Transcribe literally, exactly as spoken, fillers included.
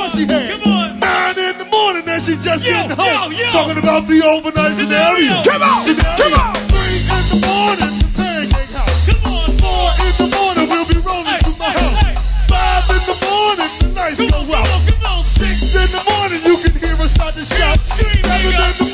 what she had. Come on. Nine in the morning and she just Yo, getting home. yo, yo. Talking about the overnight scenario. Come on, Scenario. come on. Three in the morning, the pancake house. Come on. Four in the morning, we'll be rolling Hey, to my hey, house. hey. Five in the morning, the lights Come go on, come out. on, come on. Six in the morning, you can hear us start to shout. Scream, Seven nigga. in the